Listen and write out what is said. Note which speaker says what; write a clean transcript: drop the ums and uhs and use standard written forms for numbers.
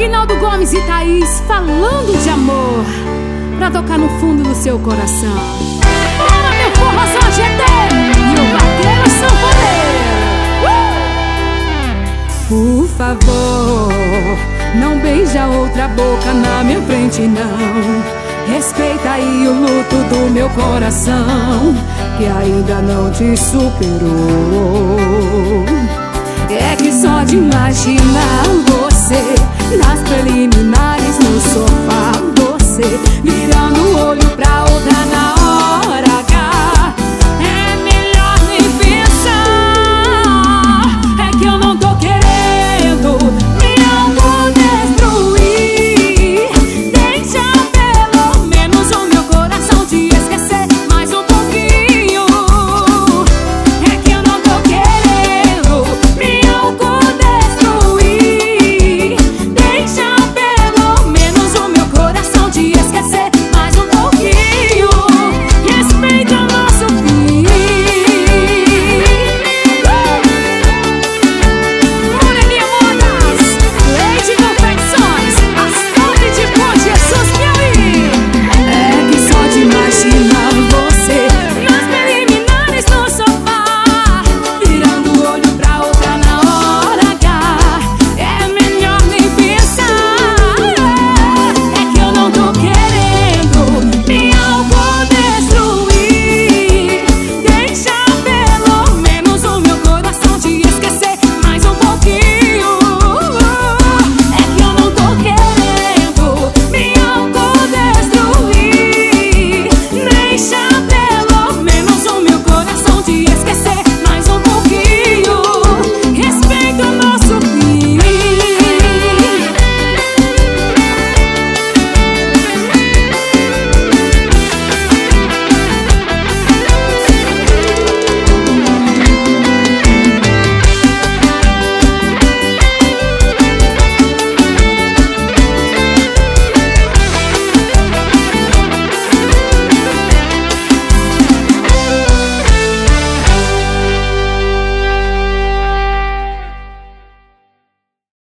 Speaker 1: Aguinaldo Gomes e Thaís falando de amor, pra tocar no fundo do seu coração. Bora, meu forrozão GT e o vaqueiro sanfoneiro. Por favor, não beija outra boca na minha frente, não. Respeita aí o luto do meu coração, que ainda não te superou. É que só de imaginar